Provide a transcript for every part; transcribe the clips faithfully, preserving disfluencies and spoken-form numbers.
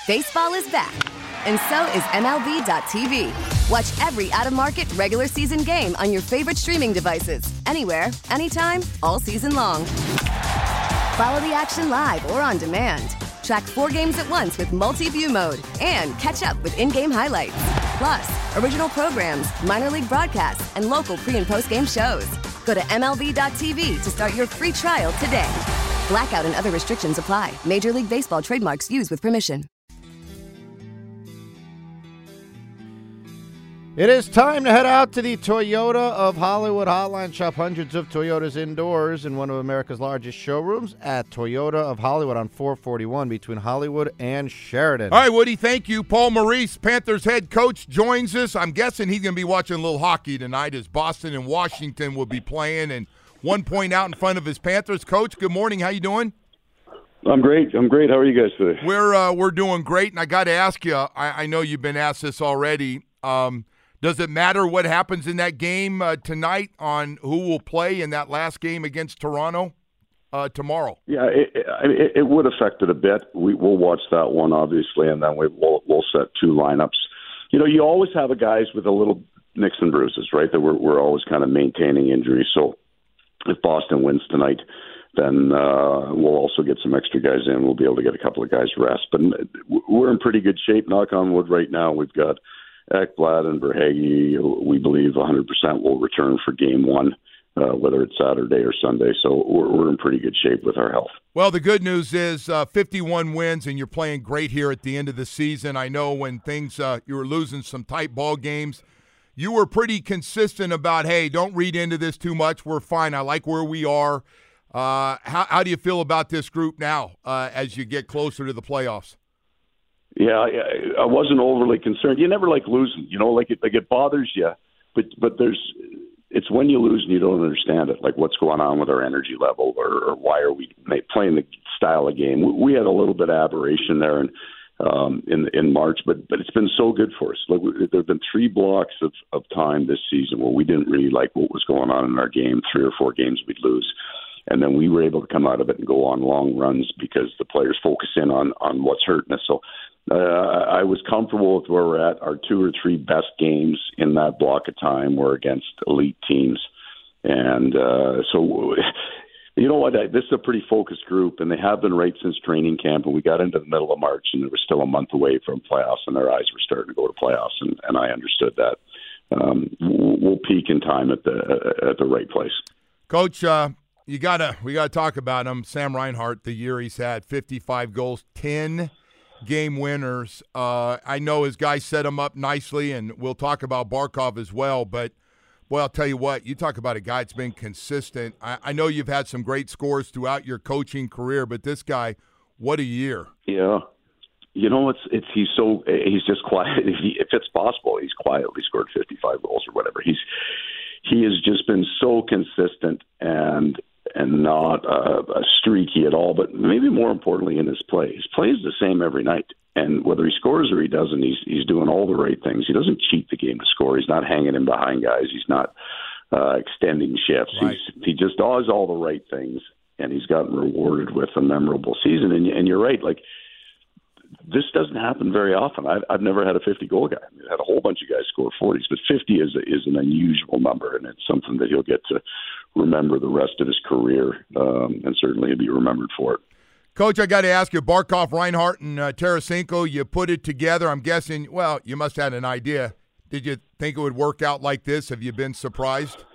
Baseball is back, and so is M L B dot T V. Watch every out-of-market regular season game on your favorite streaming devices, anywhere, anytime, all season long. Follow the action live or on demand. Track four games at once with multi-view mode and catch up with in-game highlights. Plus, original programs, minor league broadcasts, and local pre- and post-game shows. Go to M L B dot T V to start your free trial today. Blackout and other restrictions apply. Major League Baseball trademarks used with permission. It is time to head out to the Toyota of Hollywood hotline. Shop hundreds of Toyotas indoors in one of America's largest showrooms at Toyota of Hollywood on four forty-one between Hollywood and Sheridan. All right, Woody, thank you. Paul Maurice, Panthers head coach, joins us. I'm guessing he's going to be watching a little hockey tonight as Boston and Washington will be playing, and one point out in front of his Panthers. Coach, good morning. How you doing? I'm great. I'm great. How are you guys today? We're uh, we're doing great, and I got to ask you, I, I know you've been asked this already. Um, Does it matter what happens in that game uh, tonight on who will play in that last game against Toronto uh, tomorrow? Yeah, it, it, it would affect it a bit. We, we'll watch that one, obviously, and then we, we'll, we'll set two lineups. You know, you always have a guys with a little nicks and bruises, right, that we're, we're always kind of maintaining injuries. So if Boston wins tonight, then uh, we'll also get some extra guys in. We'll be able to get a couple of guys rest. But we're in pretty good shape, knock on wood, right now. We've got Ekblad and Verhaeghe, we believe one hundred percent will return for game one, uh, whether it's Saturday or Sunday. So we're, we're in pretty good shape with our health. Well, the good news is uh, fifty-one wins, and you're playing great here at the end of the season. I know when things uh, you were losing some tight ball games, you were pretty consistent about, hey, don't read into this too much. We're fine. I like where we are. Uh, how, how do you feel about this group now uh, as you get closer to the playoffs? Yeah, I wasn't overly concerned. You never like losing, you know, like it, like it bothers you, but but there's, it's when you lose and you don't understand it, like what's going on with our energy level, or, or why are we playing the style of game. We had a little bit of aberration there in um, in, in March, but but it's been so good for us. Like there have been three blocks of, of time this season where we didn't really like what was going on in our game. Three or four games we'd lose. And then we were able to come out of it and go on long runs because the players focus in on, on what's hurting us. So uh, I was comfortable with where we're at. Our two or three best games in that block of time were against elite teams. And uh, so, you know what, I, this is a pretty focused group, and they have been right since training camp. And we got into the middle of March, and it was still a month away from playoffs, and their eyes were starting to go to playoffs, and, and I understood that. Um, we'll, we'll peak in time at the at the right place. Coach, uh You gotta, we gotta talk about him. Sam Reinhart, the year he's had, fifty-five goals, ten game winners. Uh, I know his guys set him up nicely, and we'll talk about Barkov as well. But boy, I'll tell you what, you talk about a guy that's been consistent. I, I know you've had some great scores throughout your coaching career, but this guy, what a year! Yeah, you know, it's it's he's so he's just quiet. He, if it's possible, he's quietly scored fifty-five goals or whatever. He's he has just been so consistent and. and not uh, streaky at all, but maybe more importantly in his play. His play is the same every night, and whether he scores or he doesn't, he's he's doing all the right things. He doesn't cheat the game to score. He's not hanging in behind guys. He's not uh, extending shifts. Right. He's, he just does all the right things, and he's gotten rewarded with a memorable season. And, and you're right, like, this doesn't happen very often. I've, I've never had a fifty-goal guy. I've had a whole bunch of guys score forties, but fifty is a, is an unusual number, and it's something that he'll get to remember the rest of his career, um, and certainly he'll be remembered for it. Coach, I got to ask you, Barkov, Reinhart, and uh, Tarasenko, you put it together. I'm guessing, well, you must have had an idea. Did you think it would work out like this? Have you been surprised?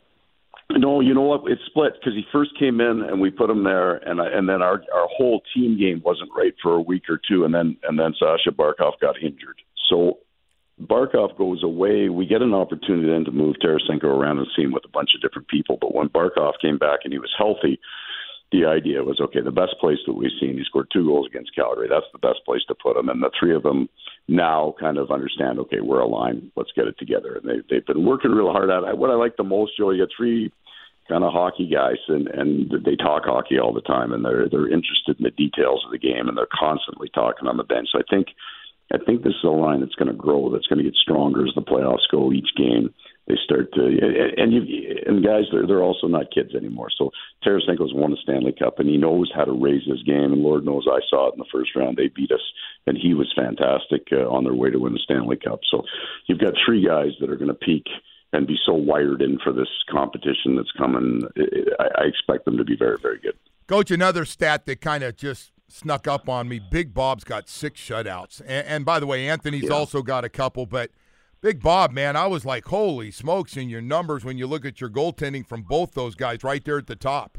No, you know what? It's split because he first came in and we put him there, and I, and then our our whole team game wasn't right for a week or two, and then and then Sasha Barkov got injured. So Barkov goes away. We get an opportunity then to move Tarasenko around and see him with a bunch of different people. But when Barkov came back and he was healthy, the idea was, okay, the best place that we've seen, he scored two goals against Calgary. That's the best place to put him. And the three of them now kind of understand, okay, we're aligned. Let's get it together. And they, they've been working real hard at it. What I like the most, Joe, you got three kind of hockey guys, and, and they talk hockey all the time, and they're they're interested in the details of the game, and they're constantly talking on the bench. So I think I think this is a line that's going to grow, that's going to get stronger as the playoffs go each game. they start to, and you and guys, they're they're also not kids anymore. So Tarasenko's won a Stanley Cup, and he knows how to raise his game. And Lord knows, I saw it in the first round. They beat us, and he was fantastic uh, on their way to win the Stanley Cup. So you've got three guys that are going to peak and be so wired in for this competition that's coming. I, I expect them to be very, very good. Coach, another stat that kind of just snuck up on me. Big Bob's got six shutouts, and, and by the way, Anthony's yeah. also got a couple, but. Big Bob, man, I was like, holy smokes, in your numbers when you look at your goaltending from both those guys right there at the top.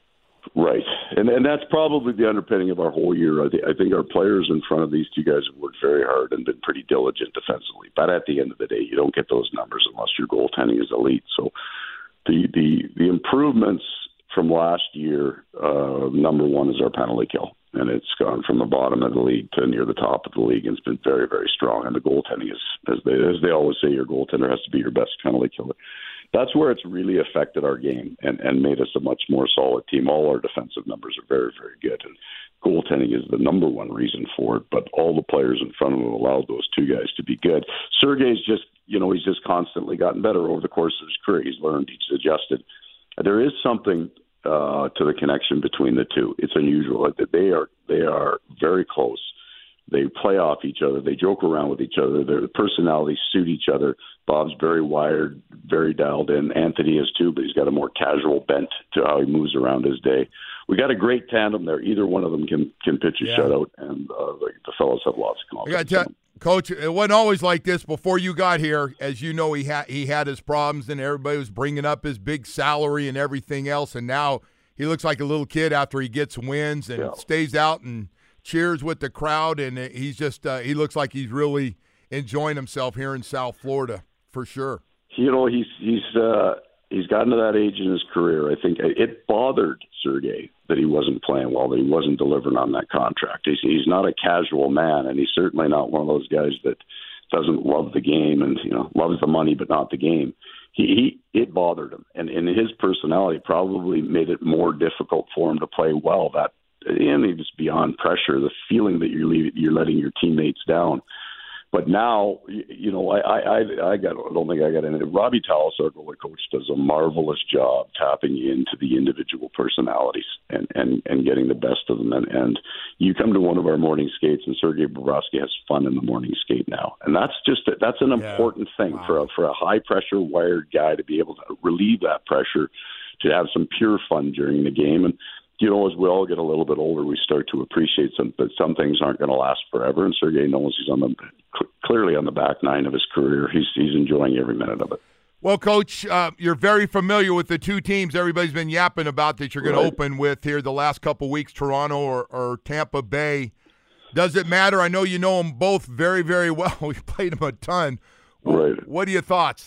Right, and and that's probably the underpinning of our whole year. I, th- I think our players in front of these two guys have worked very hard and been pretty diligent defensively. But at the end of the day, you don't get those numbers unless your goaltending is elite. So the the, the improvements from last year, uh, number one is our penalty kill. And it's gone from the bottom of the league to near the top of the league, and it's been very, very strong. And the goaltending is, as they as they always say, your goaltender has to be your best penalty killer. That's where it's really affected our game and, and made us a much more solid team. All our defensive numbers are very, very good, and goaltending is the number one reason for it. But all the players in front of him allowed those two guys to be good. Sergei's just, you know, he's just constantly gotten better over the course of his career. He's learned, he's adjusted. There is something. Uh, to the connection between the two. It's unusual. They are they are very close. They play off each other. They joke around with each other. Their personalities suit each other. Bob's very wired, very dialed in. Anthony is too, but he's got a more casual bent to how he moves around his day. We got a great tandem there. Either one of them can can pitch a yeah. shutout, and uh, the, the fellows have lots of confidence. I got to Coach, it wasn't always like this before you got here. As you know, he had he had his problems, and everybody was bringing up his big salary and everything else. And now he looks like a little kid after he gets wins and yeah. stays out and cheers with the crowd. And he's just uh, he looks like he's really enjoying himself here in South Florida for sure. You know, he's he's uh, he's gotten to that age in his career. I think it bothered Sergei that he wasn't playing well, that he wasn't delivering on that contract. He's, he's not a casual man, and he's certainly not one of those guys that doesn't love the game and, you know, loves the money but not the game. He, he it bothered him, and, and his personality probably made it more difficult for him to play well. That and he was beyond pressure, the feeling that you're leaving, you're letting your teammates down. But now, you know, I I, I got I don't think I got any. Robbie Tallis, our goalie coach, does a marvelous job tapping into the individual personalities and, and, and getting the best of them. And, and you come to one of our morning skates, and Sergei Bobrovsky has fun in the morning skate now, and that's just that's an yeah. important thing wow. for a, for a high pressure wired guy to be able to relieve that pressure, to have some pure fun during the game. And you know, as we all get a little bit older, we start to appreciate some that some things aren't going to last forever. And Sergei knows he's on the clearly on the back nine of his career. He's he's enjoying every minute of it. Well, Coach, uh, you're very familiar with the two teams everybody's been yapping about that you're going right. to open with here the last couple weeks, Toronto or, or Tampa Bay. Does it matter? I know you know them both very, very well. We've played them a ton. Right. What are your thoughts?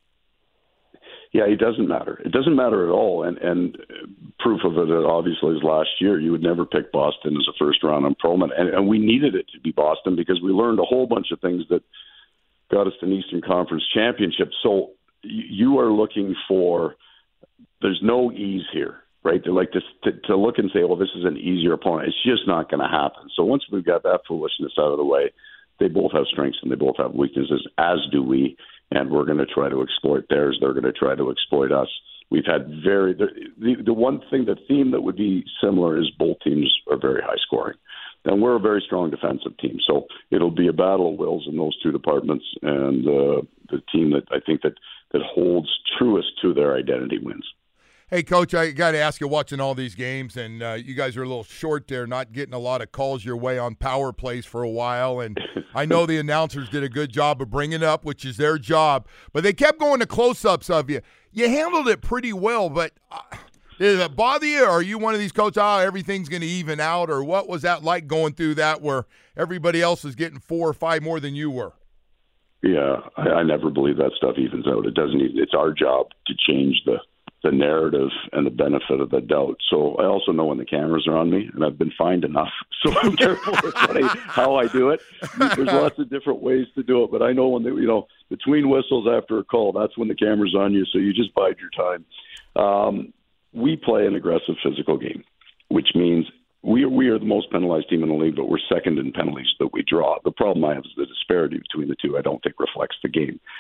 Yeah, it doesn't matter. It doesn't matter at all. And and proof of it, obviously, is last year. You would never pick Boston as a first-round improvement. And, and we needed it to be Boston because we learned a whole bunch of things that got us to an Eastern Conference championship. So you are looking for – there's no ease here, right? They're like to, to, to look and say, well, this is an easier opponent. It's just not going to happen. So once we've got that foolishness out of the way, they both have strengths and they both have weaknesses, as do we. And we're going to try to exploit theirs. They're going to try to exploit us. We've had very the, the the one thing, the theme that would be similar is both teams are very high scoring, and we're a very strong defensive team. So it'll be a battle of wills in those two departments, and uh, the team that I think that that holds truest to their identity wins. Hey, Coach, I got to ask you, watching all these games, and uh, you guys are a little short there, not getting a lot of calls your way on power plays for a while. And I know the announcers did a good job of bringing it up, which is their job. But they kept going to close-ups of you. You handled it pretty well, but uh, did it bother you? Or are you one of these coaches, oh, everything's going to even out? Or what was that like going through that where everybody else is getting four or five more than you were? Yeah, I, I never believe that stuff evens out. It doesn't even. It's our job to change the the narrative and the benefit of the doubt. So I also know when the cameras are on me, and I've been fined enough, so I'm careful with what I, how I do it. There's lots of different ways to do it, but I know when they, you know, between whistles after a call, that's when the camera's on you, so you just bide your time. Um, we play an aggressive physical game, which means we are, we are the most penalized team in the league, but we're second in penalties that we draw. The problem I have is the disparity between the two I don't think reflects the game.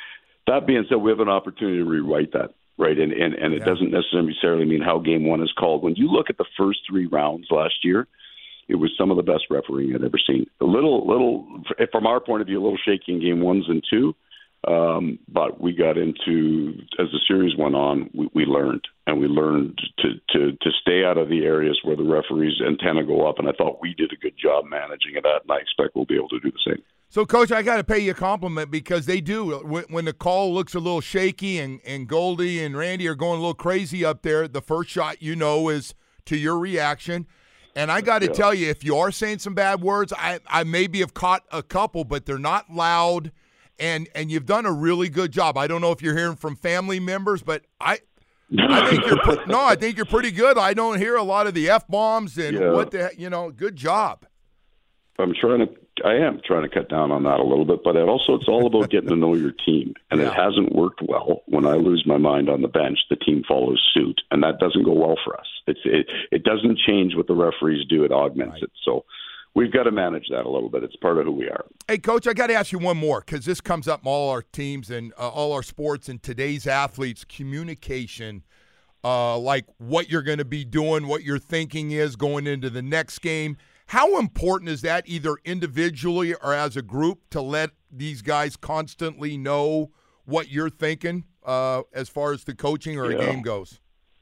That being said, we have an opportunity to rewrite that, right? And and, and it yeah. doesn't necessarily mean how game one is called. When you look at the first three rounds last year, it was some of the best refereeing I'd ever seen. A little, little, from our point of view, a little shaky in game ones and two. Um, but we got into, as the series went on, we, we learned, and we learned to, to, to stay out of the areas where the referee's antenna go up, and I thought we did a good job managing it, and I expect we'll be able to do the same. So, Coach, I got to pay you a compliment because they do. When, when the call looks a little shaky and, and Goldie and Randy are going a little crazy up there, the first shot you know is to your reaction. And I got to yeah. tell you, if you are saying some bad words, I, I maybe have caught a couple, but they're not loud. And and you've done a really good job. I don't know if you're hearing from family members, but I I think you're pre- no, I think you're pretty good. I don't hear a lot of the F-bombs and yeah. what the heck, you know, good job. I'm trying to I am trying to cut down on that a little bit, but it also it's all about getting to know your team. And yeah. it hasn't worked well. When I lose my mind on the bench, the team follows suit, and that doesn't go well for us. It's it it doesn't change what the referees do, it augments right. it. So we've got to manage that a little bit. It's part of who we are. Hey, Coach, I got to ask you one more because this comes up in all our teams and uh, all our sports and today's athletes, communication, uh, like what you're going to be doing, what your thinking is going into the next game. How important is that either individually or as a group to let these guys constantly know what you're thinking uh, as far as the coaching or yeah. a game goes?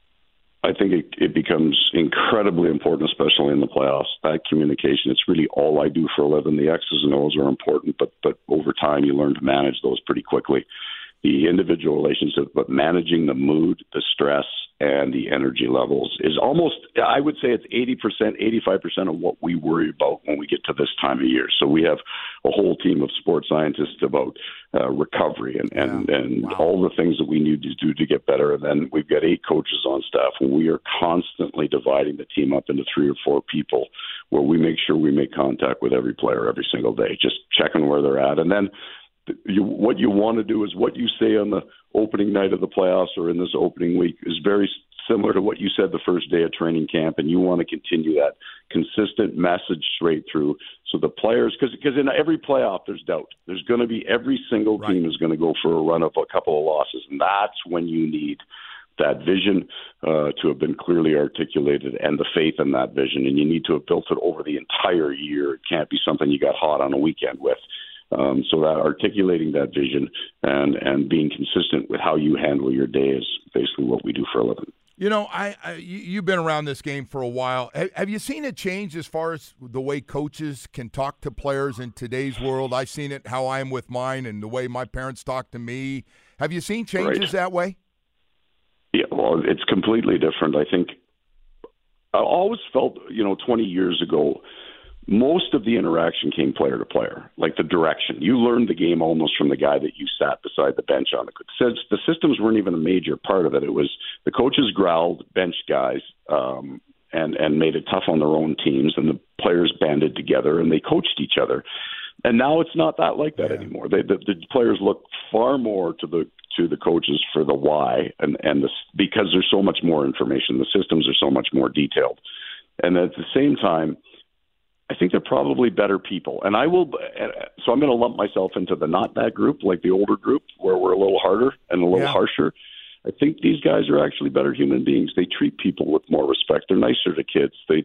I think it, it becomes incredibly important, especially in the playoffs. That communication, it's really all I do for a living. The X's and O's are important, but but over time you learn to manage those pretty quickly. The individual relationship, but managing the mood, the stress, and the energy levels is almost, I would say it's eighty percent, eighty-five percent of what we worry about when we get to this time of year. So we have a whole team of sports scientists about uh, recovery and, and, yeah. and wow. all the things that we need to do to get better. And then we've got eight coaches on staff, and we are constantly dividing the team up into three or four people where we make sure we make contact with every player every single day, just checking where they're at. And then You, what you want to do is what you say on the opening night of the playoffs or in this opening week is very similar to what you said the first day of training camp, and you want to continue that consistent message straight through. So the players, because because in every playoff there's doubt. There's going to be every single team right. is going to go for a run of a couple of losses, and that's when you need that vision uh, to have been clearly articulated and the faith in that vision, and you need to have built it over the entire year. It can't be something you got hot on a weekend with. Um, so that articulating that vision and, and being consistent with how you handle your day is basically what we do for a living. You know, I, I you've been around this game for a while. Have you seen it change as far as the way coaches can talk to players in today's world? I've seen it how I am with mine and the way my parents talk to me. Have you seen changes right. that way? Yeah, well, it's completely different. I think I always felt, you know, twenty years ago, most of the interaction came player to player, like the direction. You learned the game almost from the guy that you sat beside the bench on. The systems weren't even a major part of it. It was the coaches growled, bench guys, um, and, and made it tough on their own teams, and the players banded together, and they coached each other. And now it's not that like that yeah. anymore. They, the, the players look far more to the to the coaches for the why, and, and the, because there's so much more information. The systems are so much more detailed. And at the same time, I think they're probably better people. And I will, so I'm going to lump myself into the not that group, like the older group, where we're a little harder and a little yeah. harsher. I think these guys are actually better human beings. They treat people with more respect. They're nicer to kids. They,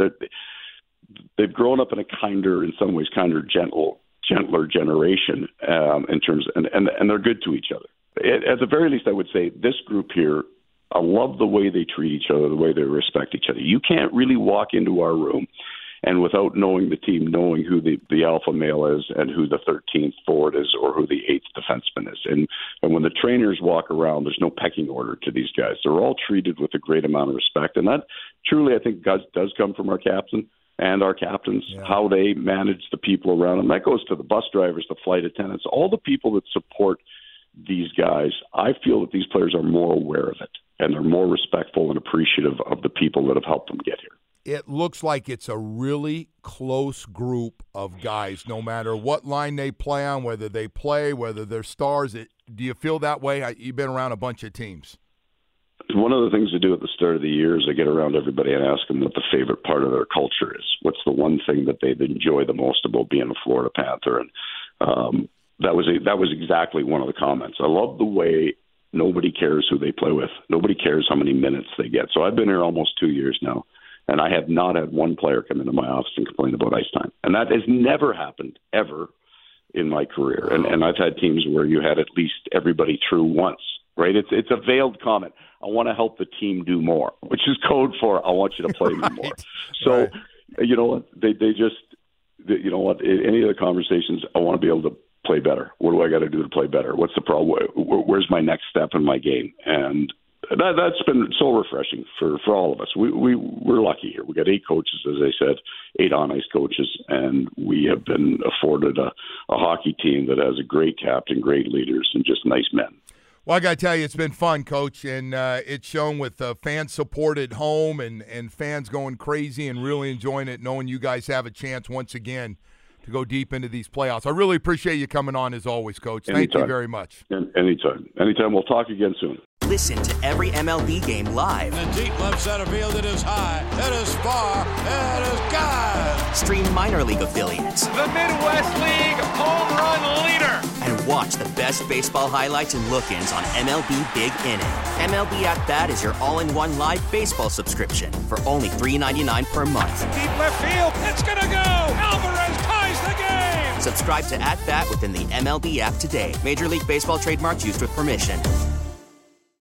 they've grown up in a kinder, in some ways, kinder, gentle, gentler generation um, in terms, and, and, and they're good to each other. At the very least, I would say this group here, I love the way they treat each other, the way they respect each other. You can't really walk into our room and without knowing the team, knowing who the, the alpha male is and who the thirteenth forward is or who the eighth defenseman is. And, and when the trainers walk around, there's no pecking order to these guys. They're all treated with a great amount of respect. And that truly, I think, does, does come from our captain and our captains, yeah. how they manage the people around them. That goes to the bus drivers, the flight attendants, all the people that support these guys. I feel that these players are more aware of it, and they're more respectful and appreciative of the people that have helped them get here. It looks like it's a really close group of guys, no matter what line they play on, whether they play, whether they're stars. It, do you feel that way? I, you've been around a bunch of teams. One of the things I do at the start of the year is I get around everybody and ask them what the favorite part of their culture is. What's the one thing that they enjoy the most about being a Florida Panther? And um, that was a, that was exactly one of the comments. I love the way nobody cares who they play with. Nobody cares how many minutes they get. So I've been here almost two years now, and I have not had one player come into my office and complain about ice time. And that has never happened, ever, in my career. And, and I've had teams where you had at least everybody through once, right? It's it's a veiled comment. I want to help the team do more, which is code for I want you to play right. me more. So, right. you know what? They, they just, they, you know what? Any of the conversations, I want to be able to play better. What do I got to do to play better? What's the problem? Where, where's my next step in my game? And that, that's been so refreshing for, for all of us. We, we, we're lucky here. We got eight coaches, as I said, eight on-ice coaches, and we have been afforded a, a hockey team that has a great captain, great leaders, and just nice men. Well, I got to tell you, it's been fun, Coach, and uh, it's shown with uh, fan support at home and, and fans going crazy and really enjoying it, knowing you guys have a chance once again to go deep into these playoffs. I really appreciate you coming on as always, Coach. Thank Anytime. you very much. Anytime. Anytime. We'll talk again soon. Listen to every M L B game live. In the deep left center field, it is high, it is far, it is gone. Stream minor league affiliates. The Midwest League home run leader. And watch the best baseball highlights and look-ins on M L B Big Inning. M L B At Bat is your all-in-one live baseball subscription for only three dollars and ninety-nine cents per month. Deep left field, it's gonna go. Alvarez ties the game. Subscribe to At Bat within the M L B app today. Major League Baseball trademarks used with permission.